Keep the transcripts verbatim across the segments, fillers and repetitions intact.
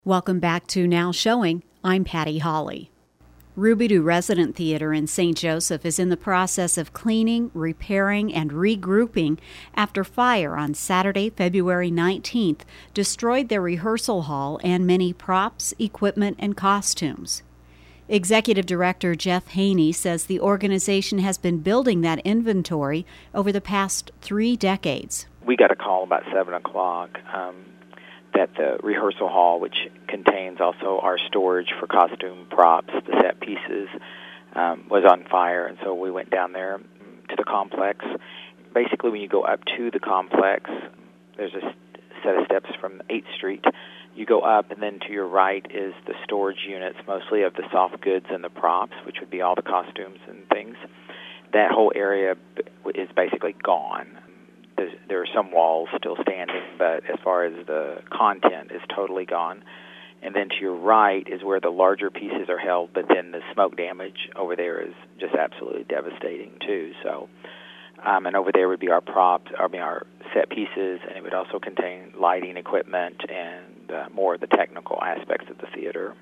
Welcome back to Now Showing. I'm Patty Hawley. Rubidoux Resident Theater in Saint Joseph is in the process of cleaning, repairing, and regrouping after fire on Saturday, February nineteenth, destroyed their rehearsal hall and many props, equipment, and costumes. Executive Director Jeff Haney says the organization has been building that inventory over the past three decades. We got a call about seven o'clock. Um, that the rehearsal hall, which contains also our storage for costume props, the set pieces, um, was on fire. And so we went down there to the complex. Basically, when you go up to the complex, there's a set of steps from eighth street. You go up, and then to your right is the storage units, mostly of the soft goods and the props, which would be all the costumes and things. That whole area is basically gone. There are some walls still standing, but as far as the content is totally gone. And then to your right is where the larger pieces are held, but then the smoke damage over there is just absolutely devastating too. So, um, and over there would be our props, I mean our set pieces, and it would also contain lighting equipment and uh, more of the technical aspects of the theater.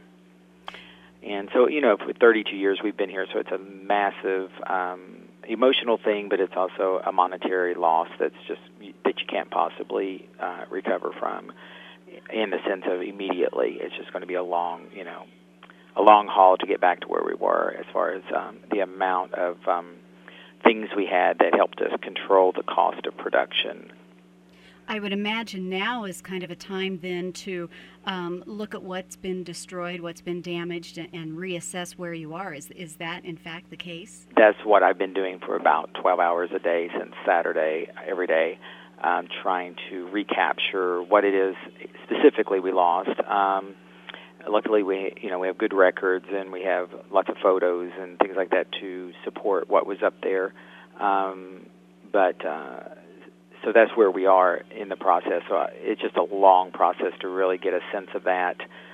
And so, you know, for thirty-two years we've been here, so it's a massive um, emotional thing, but it's also a monetary loss that's just that you can't possibly uh, recover from in the sense of immediately. It's just going to be a long, you know, a long haul to get back to where we were as far as um, the amount of um, things we had that helped us control the cost of production. I would imagine now is kind of a time then to um, look at what's been destroyed, what's been damaged, and, and reassess where you are. Is is that, in fact, the case? That's what I've been doing for about twelve hours a day since Saturday, every day, um, trying to recapture what it is specifically we lost. Um, luckily, we you know we have good records, and we have lots of photos and things like that to support what was up there. Um, but... Uh, So that's where we are in the process. So it's just a long process to really get a sense of that,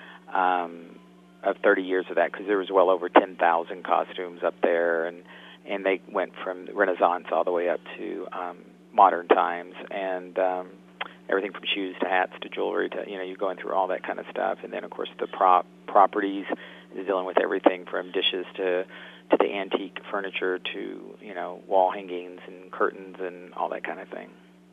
um, of thirty years of that, because there was well over ten thousand costumes up there, and, and they went from Renaissance all the way up to um, modern times, and um, everything from shoes to hats to jewelry to, you know, you're going through all that kind of stuff. And then, of course, the prop properties is dealing with everything from dishes to to the antique furniture to, you know, wall hangings and curtains and all that kind of thing.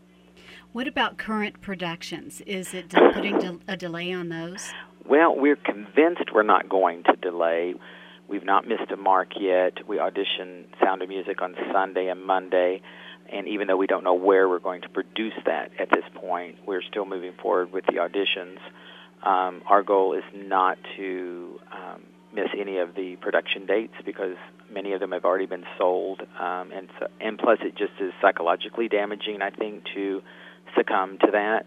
What about current productions? Is it de- putting de- a delay on those? Well, we're convinced we're not going to delay. We've not missed a mark yet. We audition Sound of Music on Sunday and Monday, and even though we don't know where we're going to produce that at this point, we're still moving forward with the auditions. Um, our goal is not to um, miss any of the production dates because many of them have already been sold, um, and, so, and plus it just is psychologically damaging, I think, to succumb to that.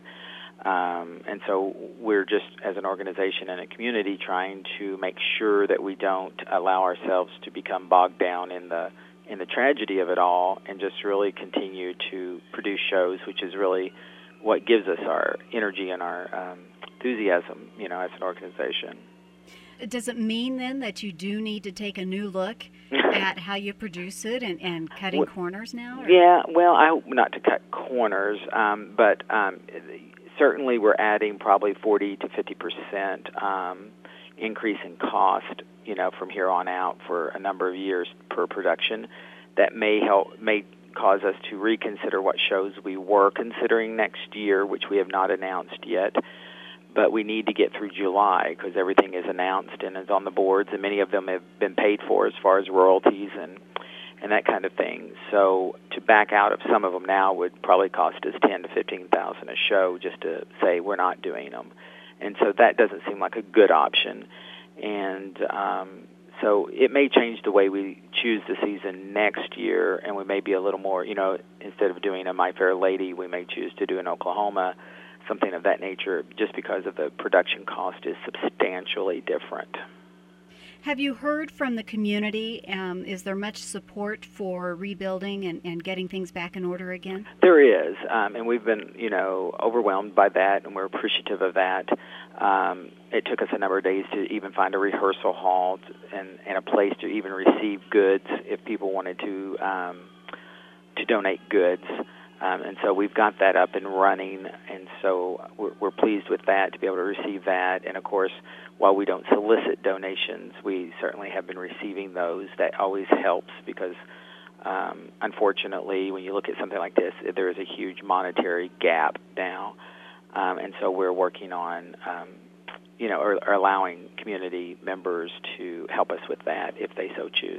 Um, and so we're just, as an organization and a community, trying to make sure that we don't allow ourselves to become bogged down in the in the tragedy of it all, and just really continue to produce shows, which is really what gives us our energy and our um, enthusiasm, you know, as an organization. Does it mean then that you do need to take a new look at how you produce it and, and cutting well, corners now? Or? Yeah, well, I hope not to cut corners, um, but um, certainly we're adding probably forty to fifty percent um, increase in cost, you know, from here on out for a number of years per production. That may help, may cause us to reconsider what shows we were considering next year, which we have not announced yet. But we need to get through July because everything is announced and is on the boards, and many of them have been paid for as far as royalties and and that kind of thing. So to back out of some of them now would probably cost us ten to fifteen thousand a show just to say we're not doing them, and so that doesn't seem like a good option. And um, so it may change the way we choose the season next year, and we may be a little more, you know, instead of doing a My Fair Lady, we may choose to do an Oklahoma, something of that nature, just because of the production cost is substantially different. Have you heard from the community? Um, is there much support for rebuilding and, and getting things back in order again? There is, um, and we've been, you know, overwhelmed by that, and we're appreciative of that. Um, it took us a number of days to even find a rehearsal hall to, and, and a place to even receive goods if people wanted to um, to donate goods. Um, and so we've got that up and running, and so we're, we're pleased with that, to be able to receive that. And, of course, while we don't solicit donations, we certainly have been receiving those. That always helps because, um, unfortunately, when you look at something like this, there is a huge monetary gap now. Um, and so we're working on, um, you know, or, or allowing community members to help us with that if they so choose.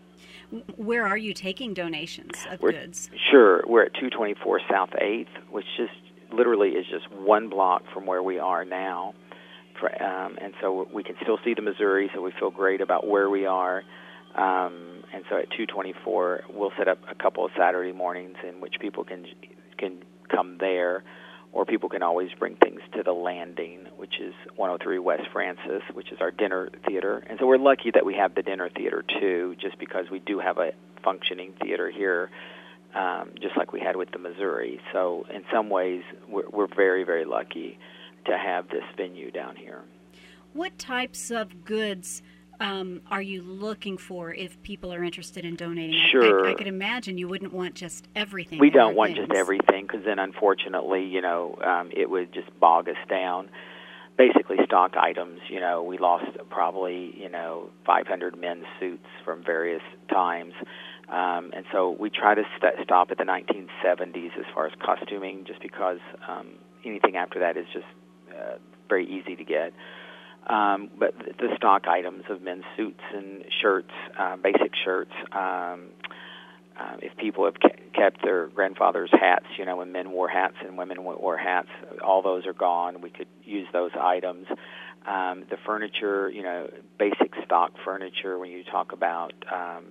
Where are you taking donations of we're, goods? Sure. We're at two twenty-four South eighth, which just literally is just one block from where we are now. For, um, and so we can still see the Missouri, so we feel great about where we are. Um, and so at two twenty-four, we'll set up a couple of Saturday mornings in which people can can come there, or people can always bring things to the Landing, which is one oh three West Francis, which is our dinner theater. And so we're lucky that we have the dinner theater, too, just because we do have a functioning theater here, um, just like we had with the Missouri. So in some ways, we're, we're very, very lucky to have this venue down here. What types of goods Um, are you looking for if people are interested in donating? Sure. I, I could imagine you wouldn't want just everything. We don't want things. just everything, because then, unfortunately, you know, um, it would just bog us down. Basically, stock items, you know, we lost probably, you know, five hundred men's suits from various times. Um, and so we try to st- stop at the nineteen seventies as far as costuming, just because um, anything after that is just uh, very easy to get. Um, but the stock items of men's suits and shirts, uh, basic shirts, um, uh, if people have kept their grandfather's hats, you know, when men wore hats and women wore hats, all those are gone. We could use those items. Um, the furniture, you know, basic stock furniture, when you talk about, um,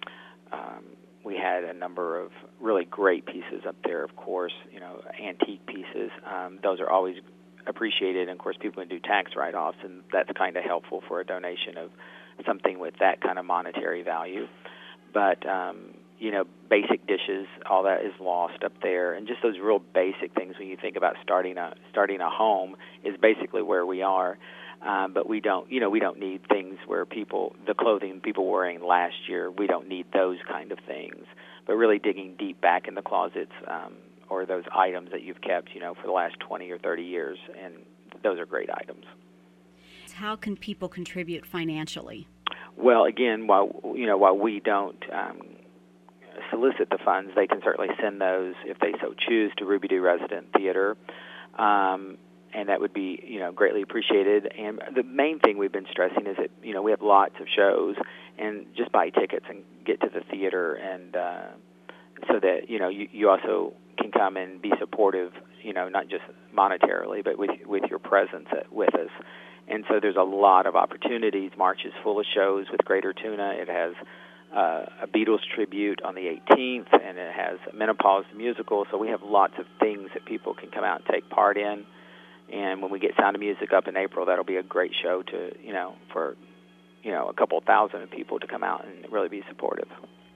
um, we had a number of really great pieces up there, of course, you know, antique pieces. Um, those are always appreciated, and of course people can do tax write-offs, and that's kind of helpful for a donation of something with that kind of monetary value. But um, you know, basic dishes, all that is lost up there, and just those real basic things when you think about starting a starting a home is basically where we are. Um, but we don't, you know, we don't need things where people, the clothing people were wearing last year, we don't need those kind of things. But really digging deep back in the closets, um, or those items that you've kept, you know, for the last twenty or thirty years, and those are great items. How can people contribute financially? Well, again, while you know, while we don't um, solicit the funds, they can certainly send those if they so choose to Ruby Doo Resident Theater, um, and that would be, you know, greatly appreciated. And the main thing we've been stressing is that, you know, we have lots of shows, and just buy tickets and get to the theater, and uh, so that, you know, you, you also can come and be supportive, you know, not just monetarily, but with with your presence at, with us. And so there's a lot of opportunities. March is full of shows with Greater Tuna. It has uh, a Beatles tribute on the eighteenth, and it has a Menopause musical. So we have lots of things that people can come out and take part in. And when we get Sound of Music up in April, that'll be a great show to, you know, for, you know, a couple thousand people to come out and really be supportive.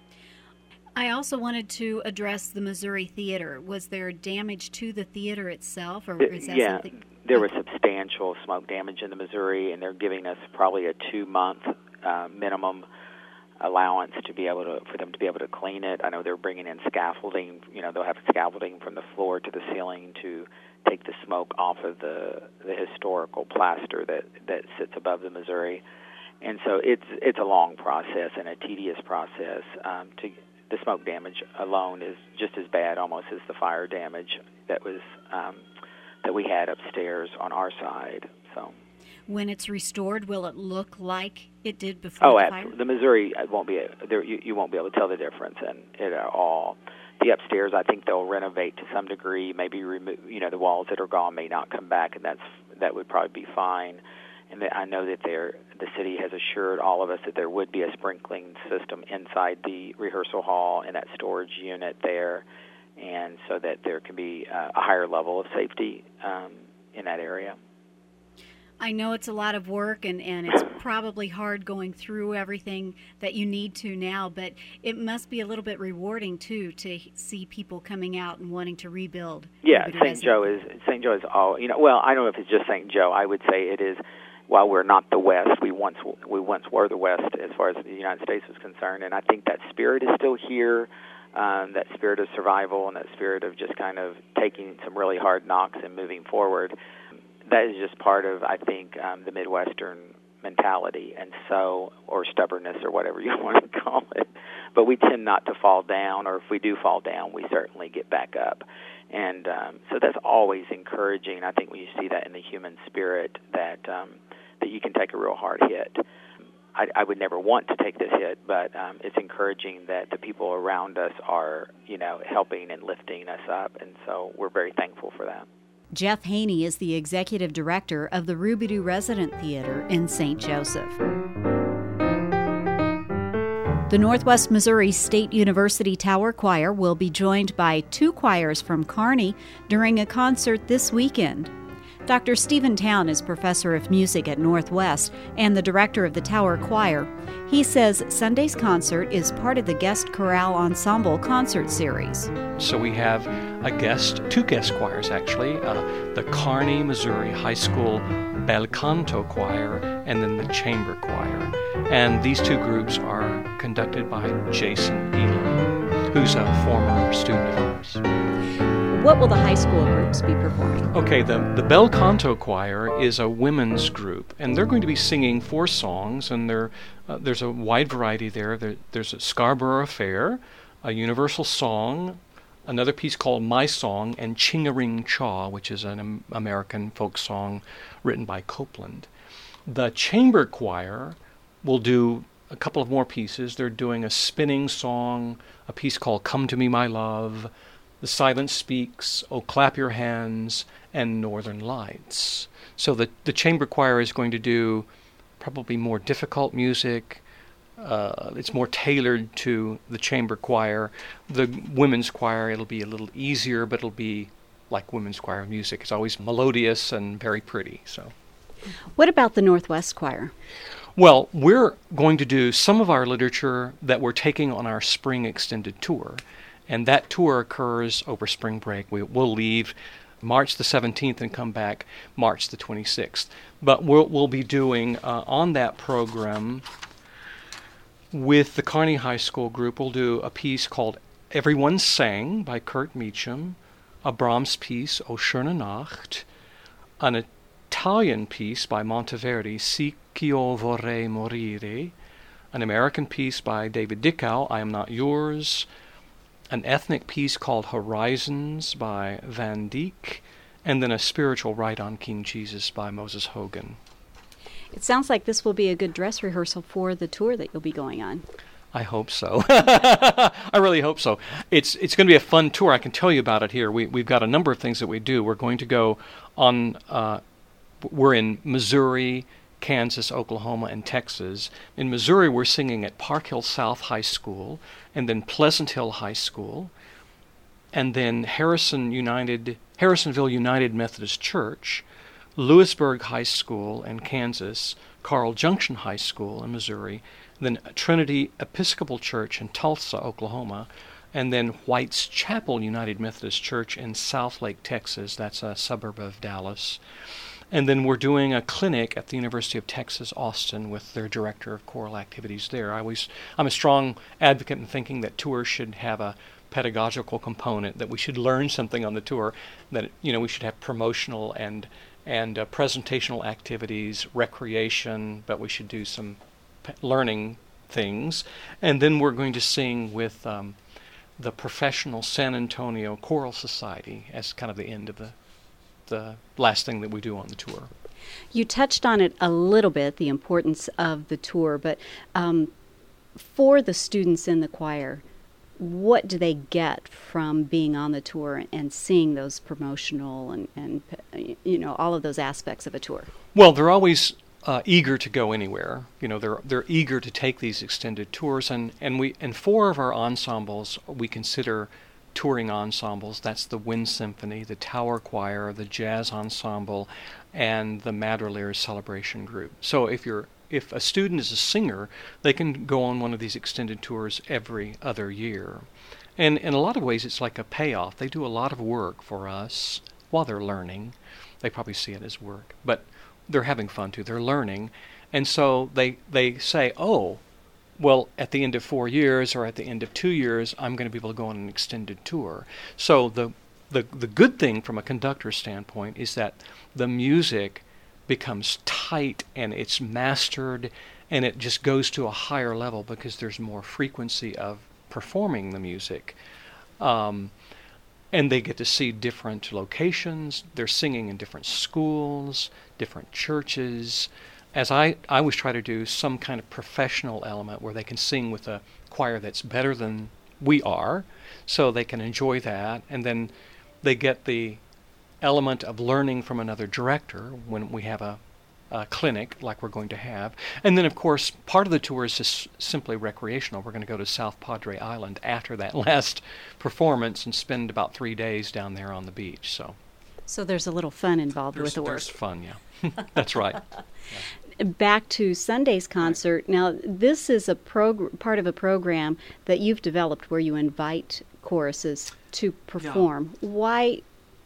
I also wanted to address the Missouri Theater. Was there damage to the theater itself, or is that yeah, something? There was substantial smoke damage in the Missouri, and they're giving us probably a two-month uh, minimum allowance to be able to for them to be able to clean it. I know they're bringing in scaffolding. You know, they'll have scaffolding from the floor to the ceiling to take the smoke off of the the historical plaster that that sits above the Missouri. And so it's it's a long process and a tedious process. Um, to the smoke damage alone is just as bad, almost, as the fire damage that was um, that we had upstairs on our side. So, when it's restored, will it look like it did before oh, the absolutely. fire? The Missouri won't be there. You, you won't be able to tell the difference in it at all. The upstairs, I think they'll renovate to some degree. Maybe remove, you know, the walls that are gone may not come back, and that's that would probably be fine. And I know that they're, the city has assured all of us that there would be a sprinkling system inside the rehearsal hall and that storage unit there, and so that there can be uh, a higher level of safety um, in that area. I know it's a lot of work, and, and it's probably hard going through everything that you need to now, but it must be a little bit rewarding, too, to see people coming out and wanting to rebuild. Yeah, Saint Joe is, Saint Joe is all, you know, well, I don't know if it's just Saint Joe. I would say it is, while we're not the West, we once we once were the West as far as the United States was concerned, and I think that spirit is still here. um, that spirit of survival and that spirit of just kind of taking some really hard knocks and moving forward. That is just part of, I think, um, the Midwestern mentality, and so, or stubbornness, or whatever you want to call it. But we tend not to fall down, or if we do fall down, we certainly get back up. And um, so that's always encouraging. I think when you see that in the human spirit, that um, that you can take a real hard hit. I, I would never want to take this hit, but um, it's encouraging that the people around us are, you know, helping and lifting us up, and so we're very thankful for that. Jeff Haney is the executive director of the Rubidoux Resident Theater in Saint Joseph. The Northwest Missouri State University Tower Choir will be joined by two choirs from Kearney during a concert this weekend. Doctor Stephen Town is professor of music at Northwest and the director of the Tower Choir. He says Sunday's concert is part of the Guest Chorale Ensemble concert series. So we have a guest, two guest choirs actually, uh, the Kearney, Missouri High School Bel Canto Choir and then the Chamber Choir. And these two groups are conducted by Jason Elam, who's a former student of ours. What will the high school groups be performing? Okay, the, the Bel Canto Choir is a women's group, and they're going to be singing four songs, and they're, uh, there's a wide variety there. there. There's a Scarborough Affair, a Universal Song, another piece called My Song, and Ching-a-Ring Chaw, which is an um, American folk song written by Copeland. The Chamber Choir will do a couple of more pieces. They're doing a spinning song, a piece called Come to Me, My Love, The Silence Speaks, Oh Clap Your Hands, and Northern Lights. So the, the chamber choir is going to do probably more difficult music. Uh, it's more tailored to the chamber choir. The women's choir, it'll be a little easier, but it'll be like women's choir music. It's always melodious and very pretty. So, what about the Northwest Choir? Well, we're going to do some of our literature that we're taking on our spring extended tour. And that tour occurs over spring break. We, we'll leave March the seventeenth and come back March the twenty-sixth. But we'll, we'll be doing uh, on that program with the Kearney High School group, we'll do a piece called Everyone Sang by Kurt Meacham, a Brahms piece, O Schöne Nacht, an Italian piece by Monteverdi, Si ch'io vorrei morire, an American piece by David Dickau, I Am Not Yours, an ethnic piece called Horizons by Van Dyck, and then a spiritual Rite on King Jesus by Moses Hogan. It sounds like this will be a good dress rehearsal for the tour that you'll be going on. I hope so. I really hope so. It's it's going to be a fun tour. I can tell you about it here. We, we've got a number of things that we do. We're going to go on, uh, we're in Missouri, Kansas, Oklahoma, and Texas. In Missouri, we're singing at Park Hill South High School, and then Pleasant Hill High School, and then Harrison United, Harrisonville United Methodist Church, Lewisburg High School in Kansas, Carl Junction High School in Missouri, then Trinity Episcopal Church in Tulsa, Oklahoma, and then White's Chapel United Methodist Church in Southlake, Texas. That's a suburb of Dallas. And then we're doing a clinic at the University of Texas, Austin, with their director of choral activities there. I always, I'm a strong advocate in thinking that tours should have a pedagogical component, that we should learn something on the tour, that, you know, we should have promotional and and uh, presentational activities, recreation, but we should do some p- learning things. And then we're going to sing with um, the Professional San Antonio Choral Society as kind of the end of the the last thing that we do on the tour. You touched on it a little bit, the importance of the tour, but um, for the students in the choir, what do they get from being on the tour and seeing those promotional and, and you know, all of those aspects of a tour? Well, they're always uh, eager to go anywhere. You know, they're they're eager to take these extended tours, and and we and four of our ensembles we consider touring ensembles. That's the Wind Symphony, the Tower Choir, the Jazz Ensemble, and the Madrillere Celebration Group. So if you're if a student is a singer, they can go on one of these extended tours every other year. And in a lot of ways, it's like a payoff. They do a lot of work for us while they're learning. They probably see it as work, but they're having fun too. They're learning. And so they they say, oh, well, at the end of four years or at the end of two years, I'm going to be able to go on an extended tour. So the the the good thing from a conductor's standpoint is that the music becomes tight and it's mastered, and it just goes to a higher level because there's more frequency of performing the music. Um, and they get to see different locations. They're singing in different schools, different churches. As I, I always try to do some kind of professional element where they can sing with a choir that's better than we are, so they can enjoy that. And then they get the element of learning from another director when we have a, a clinic like we're going to have. And then, of course, part of the tour is just simply recreational. We're going to go to South Padre Island after that last performance and spend about three days down there on the beach. So, so there's a little fun involved there's, with the work. There's fun, yeah. That's right. Yeah. Back to Sunday's concert. Right. Now, this is a prog- part of a program that you've developed where you invite choruses to perform. Yeah. Why?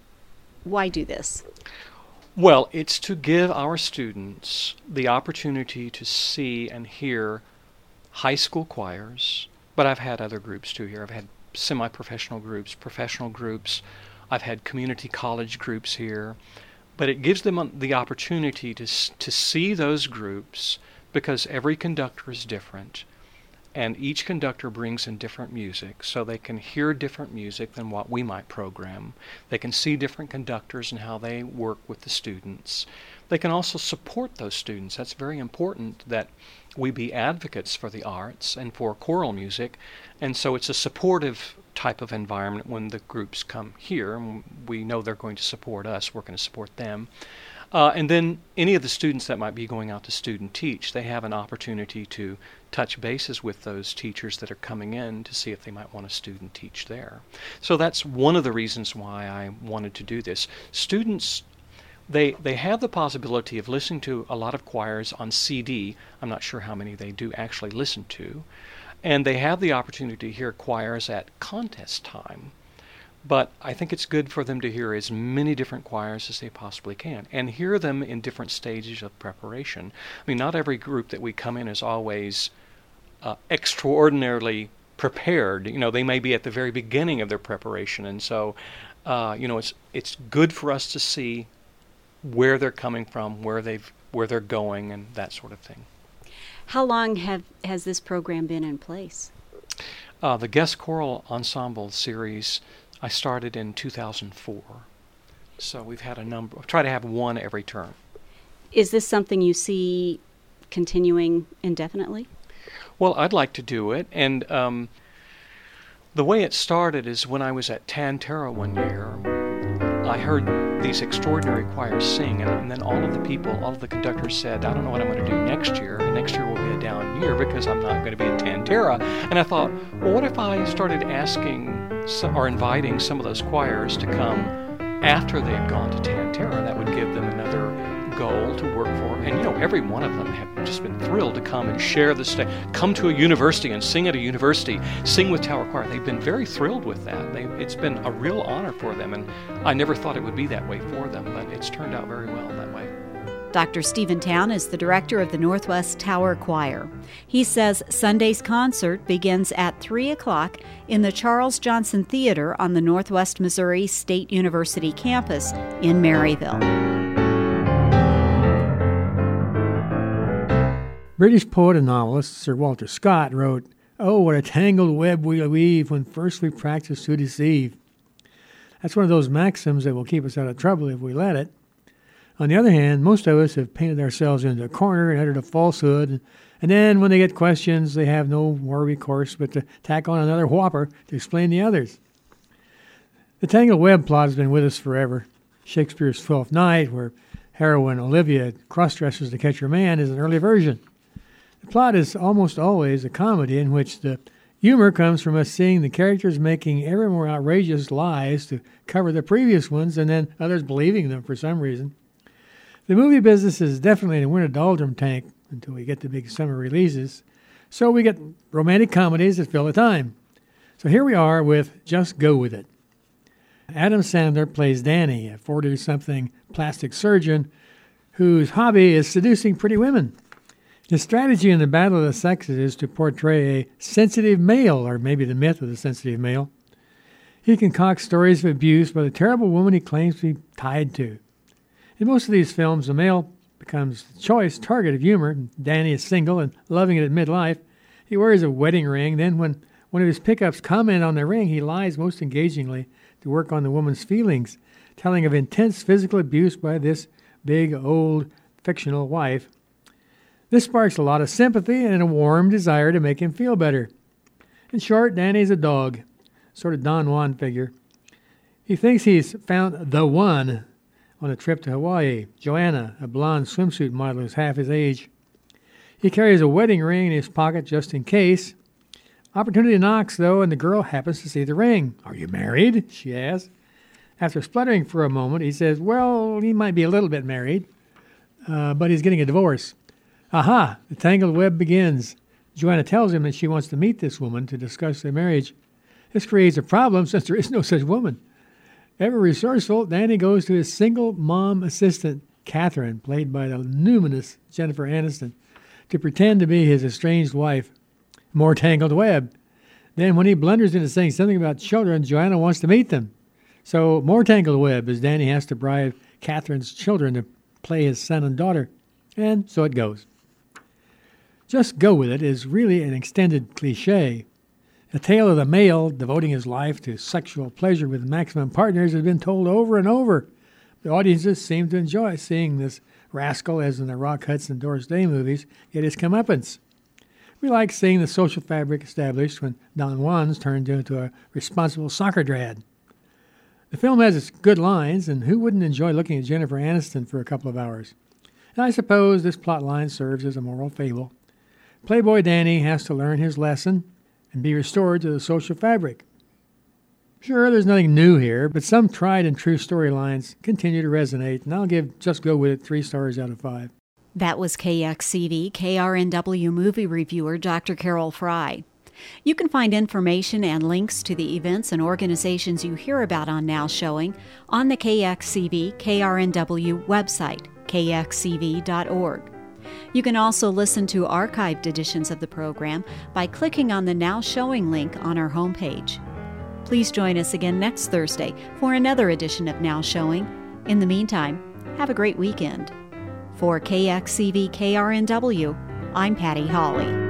Why do this? Well, it's to give our students the opportunity to see and hear high school choirs, but I've had other groups too here. I've had semi-professional groups, professional groups. I've had community college groups here. But it gives them the opportunity to to see those groups because every conductor is different, and each conductor brings in different music, so they can hear different music than what we might program. They can see different conductors and how they work with the students. They can also support those students. That's very important that we be advocates for the arts and for choral music, and so it's a supportive type of environment when the groups come here. We know they're going to support us. We're going to support them. Uh, and then any of the students that might be going out to student teach, they have an opportunity to touch bases with those teachers that are coming in to see if they might want to student teach there. So that's one of the reasons why I wanted to do this. Students, they they have the possibility of listening to a lot of choirs on C D. I'm not sure how many they do actually listen to. And they have the opportunity to hear choirs at contest time. But I think it's good for them to hear as many different choirs as they possibly can and hear them in different stages of preparation. I mean, not every group that we come in is always uh, extraordinarily prepared. You know, they may be at the very beginning of their preparation. And so, uh, you know, it's it's good for us to see where they're coming from, where they've where they're going, and that sort of thing. How long have has this program been in place? Uh, the Guest Choral Ensemble series, I started in two thousand four. So we've had a number, try to have one every term. Is this something you see continuing indefinitely? Well, I'd like to do it. And um, the way it started is when I was at Tan Tara one year, I heard these extraordinary choirs sing, and, and then all of the people, all of the conductors said, I don't know what I'm going to do next year, and next year will be a down year because I'm not going to be at Tan Tara. And I thought, well, what if I started asking some, or inviting some of those choirs to come after they've gone to Tan Tara? That would give them another goal to work for. And, you know, every one of them have just been thrilled to come and share the stage, come to a university and sing at a university, sing with Tower Choir. They've been very thrilled with that. They, it's been a real honor for them, and I never thought it would be that way for them, but it's turned out very well that way. Doctor Stephen Town is the director of the Northwest Tower Choir. He says Sunday's concert begins at three o'clock in the Charles Johnson Theater on the Northwest Missouri State University campus in Maryville. British poet and novelist Sir Walter Scott wrote, "Oh, what a tangled web we weave when first we practice to deceive." That's one of those maxims that will keep us out of trouble if we let it. On the other hand, most of us have painted ourselves into a corner and uttered a falsehood, and then when they get questions, they have no more recourse but to tack on another whopper to explain the others. The tangled web plot has been with us forever. Shakespeare's Twelfth Night, where heroine Olivia cross-dresses to catch her man, is an early version. The plot is almost always a comedy in which the humor comes from us seeing the characters making ever more outrageous lies to cover the previous ones and then others believing them for some reason. The movie business is definitely in a winter doldrum tank until we get the big summer releases, so we get romantic comedies that fill the time. So here we are with Just Go With It. Adam Sandler plays Danny, a forty-something plastic surgeon whose hobby is seducing pretty women. The strategy in the battle of the sexes is to portray a sensitive male, or maybe the myth of the sensitive male. He concocts stories of abuse by the terrible woman he claims to be tied to. In most of these films, the male becomes the choice target of humor. Danny is single and loving it at midlife. He wears a wedding ring. Then when one of his pickups comment on the ring, he lies most engagingly to work on the woman's feelings, telling of intense physical abuse by this big, old, fictional wife. This sparks a lot of sympathy and a warm desire to make him feel better. In short, Danny's a dog, sort of Don Juan figure. He thinks he's found the one on a trip to Hawaii, Joanna, a blonde swimsuit model who's half his age. He carries a wedding ring in his pocket just in case. Opportunity knocks, though, and the girl happens to see the ring. "Are you married?" she asks. After spluttering for a moment, he says, well, he might be a little bit married, uh, but he's getting a divorce. Aha! The tangled web begins. Joanna tells him that she wants to meet this woman to discuss their marriage. This creates a problem since there is no such woman. Ever resourceful, Danny goes to his single mom assistant, Catherine, played by the numinous Jennifer Aniston, to pretend to be his estranged wife. More tangled web. Then when he blunders into saying something about children, Joanna wants to meet them. So more tangled web as Danny has to bribe Catherine's children to play his son and daughter. And so it goes. Just Go With It is really an extended cliche. The tale of the male devoting his life to sexual pleasure with maximum partners has been told over and over. The audiences seem to enjoy seeing this rascal, as in the Rock Hudson Doris Day movies, get his comeuppance. We like seeing the social fabric established when Don Juan's turned into a responsible soccer dad. The film has its good lines, and who wouldn't enjoy looking at Jennifer Aniston for a couple of hours? And I suppose this plot line serves as a moral fable. Playboy Danny has to learn his lesson and be restored to the social fabric. Sure, there's nothing new here, but some tried and true storylines continue to resonate, and I'll give Just Go With It three stars out of five. That was K X C V K R N W movie reviewer Doctor Carol Fry. You can find information and links to the events and organizations you hear about on Now Showing on the K X C V K R N W website, k x c v dot org. You can also listen to archived editions of the program by clicking on the Now Showing link on our homepage. Please join us again next Thursday for another edition of Now Showing. In the meantime, have a great weekend. For K X C V K R N W, I'm Patty Hawley.